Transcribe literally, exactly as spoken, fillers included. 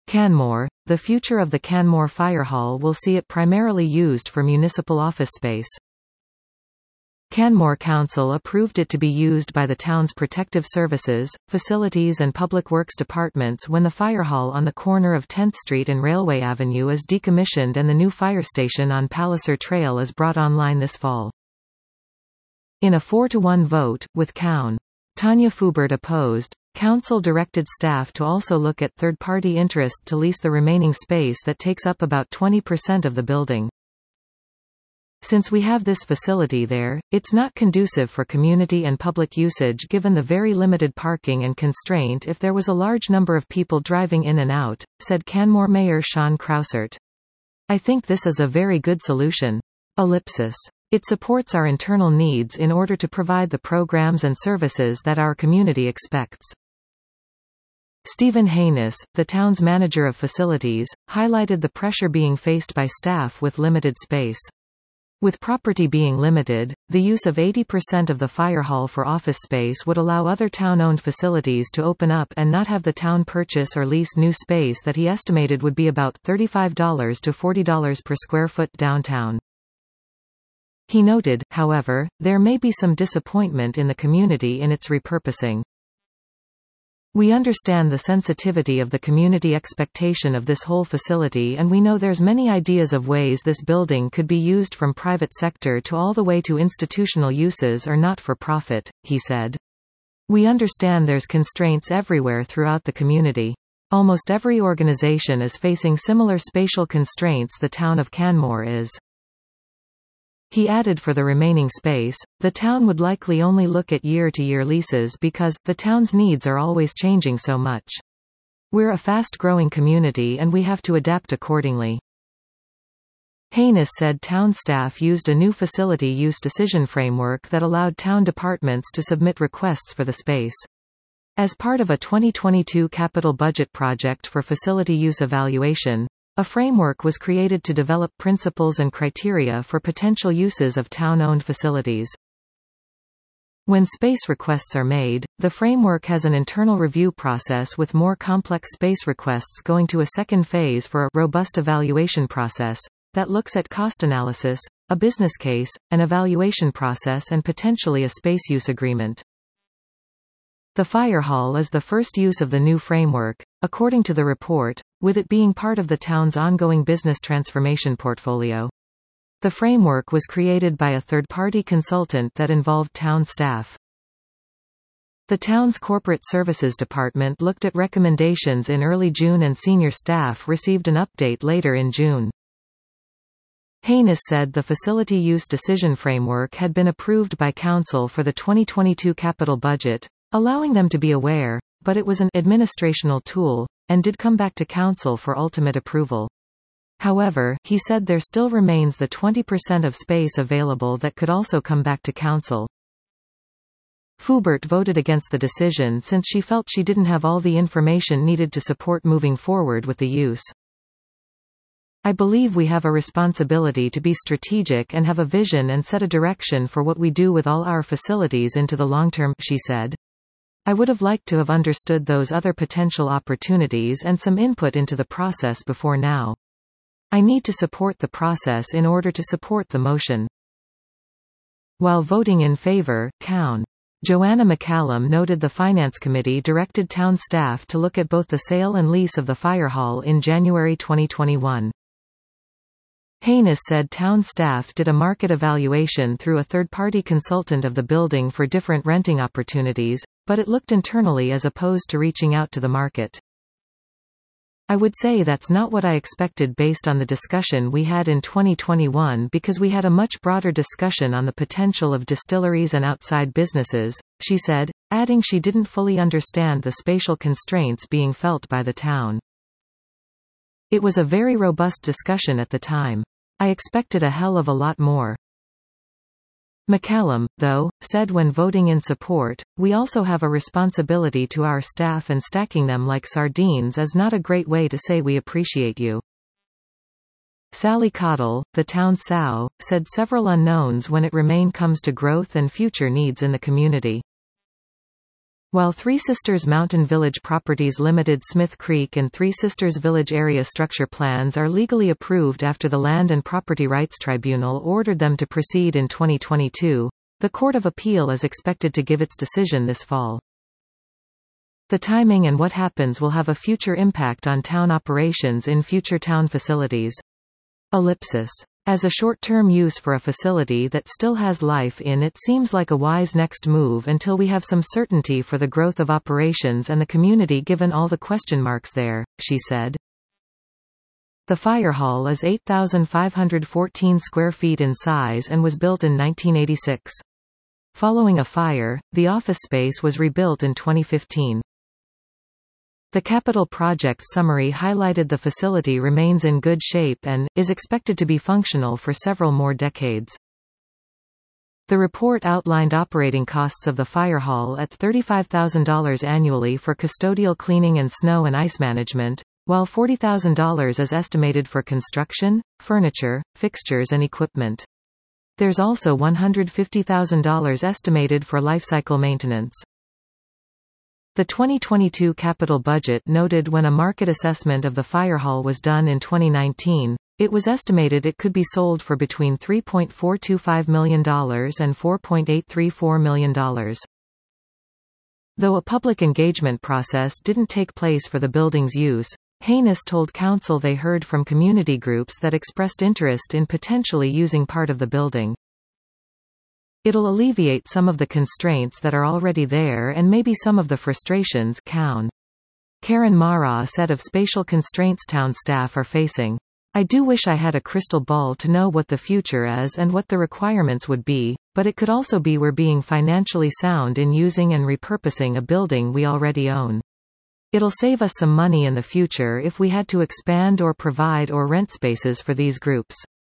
Canmore. The future of the Canmore Fire Hall will see it primarily used for municipal office space. Canmore Council approved it to be used by the town's protective services, facilities and public works departments when the fire hall on the corner of tenth Street and Railway Avenue is decommissioned and the new fire station on Palliser Trail is brought online this fall. In a four to one vote, with Coun. Tanya Fubert opposed, Council directed staff to also look at third-party interest to lease the remaining space that takes up about twenty percent of the building. Since we have this facility there, it's not conducive for community and public usage given the very limited parking and constraint if there was a large number of people driving in and out, said Canmore Mayor Sean Krausert. I think this is a very good solution. Ellipsis. It supports our internal needs in order to provide the programs and services that our community expects. Stephen Haynes, the town's manager of facilities, highlighted the pressure being faced by staff with limited space. With property being limited, the use of eighty percent of the fire hall for office space would allow other town-owned facilities to open up and not have the town purchase or lease new space that he estimated would be about thirty-five to forty dollars per square foot downtown. He noted, however, there may be some disappointment in the community in its repurposing. We understand the sensitivity of the community expectation of this whole facility and we know there's many ideas of ways this building could be used from private sector to all the way to institutional uses or not for profit, he said. We understand there's constraints everywhere throughout the community. Almost every organization is facing similar spatial constraints the town of Canmore is. He added for the remaining space, the town would likely only look at year-to-year leases because, the town's needs are always changing so much. We're a fast-growing community and we have to adapt accordingly. Haynes said town staff used a new facility use decision framework that allowed town departments to submit requests for the space. As part of a twenty twenty-two capital budget project for facility use evaluation, a framework was created to develop principles and criteria for potential uses of town-owned facilities. When space requests are made, the framework has an internal review process with more complex space requests going to a second phase for a robust evaluation process that looks at cost analysis, a business case, an evaluation process and potentially a space use agreement. The fire hall is the first use of the new framework, according to the report, with it being part of the town's ongoing business transformation portfolio. The framework was created by a third-party consultant that involved town staff. The town's corporate services department looked at recommendations in early June and senior staff received an update later in June. Haynes said the facility use decision framework had been approved by Council for the twenty twenty-two capital budget, allowing them to be aware, but it was an administrational tool, and did come back to Council for ultimate approval. However, he said there still remains the twenty percent of space available that could also come back to Council. Fubert voted against the decision since she felt she didn't have all the information needed to support moving forward with the use. I believe we have a responsibility to be strategic and have a vision and set a direction for what we do with all our facilities into the long term, she said. I would have liked to have understood those other potential opportunities and some input into the process before now. I need to support the process in order to support the motion. While voting in favor, Coun. Joanna McCallum noted the Finance Committee directed town staff to look at both the sale and lease of the fire hall in January twenty twenty-one. Haynes said town staff did a market evaluation through a third-party consultant of the building for different renting opportunities, but it looked internally as opposed to reaching out to the market. I would say that's not what I expected based on the discussion we had in twenty twenty-one because we had a much broader discussion on the potential of distilleries and outside businesses, she said, adding she didn't fully understand the spatial constraints being felt by the town. It was a very robust discussion at the time. I expected a hell of a lot more. McCallum, though, said when voting in support, we also have a responsibility to our staff and stacking them like sardines is not a great way to say we appreciate you. Sally Cottle, the town S A O, said several unknowns when it remain comes to growth and future needs in the community. While Three Sisters Mountain Village Properties Limited Smith Creek and Three Sisters Village area structure plans are legally approved after the Land and Property Rights Tribunal ordered them to proceed in twenty twenty-two, the Court of Appeal is expected to give its decision this fall. The timing and what happens will have a future impact on town operations in future town facilities. Ellipsis. As a short-term use for a facility that still has life in it seems like a wise next move until we have some certainty for the growth of operations and the community given all the question marks there, she said. The fire hall is eight thousand five hundred fourteen square feet in size and was built in nineteen eighty-six. Following a fire, the office space was rebuilt in twenty fifteen. The capital project summary highlighted the facility remains in good shape and is expected to be functional for several more decades. The report outlined operating costs of the fire hall at thirty-five thousand dollars annually for custodial cleaning and snow and ice management, while forty thousand dollars is estimated for construction, furniture, fixtures and equipment. There's also one hundred fifty thousand dollars estimated for lifecycle maintenance. The twenty twenty-two capital budget noted when a market assessment of the fire hall was done in twenty nineteen, it was estimated it could be sold for between three point four two five million dollars and four point eight three four million dollars. Though a public engagement process didn't take place for the building's use, Haynes told council they heard from community groups that expressed interest in potentially using part of the building. It'll alleviate some of the constraints that are already there and maybe some of the frustrations Cown. Karen Mara said of spatial constraints town staff are facing. I do wish I had a crystal ball to know what the future is and what the requirements would be, but it could also be we're being financially sound in using and repurposing a building we already own. It'll save us some money in the future if we had to expand or provide or rent spaces for these groups.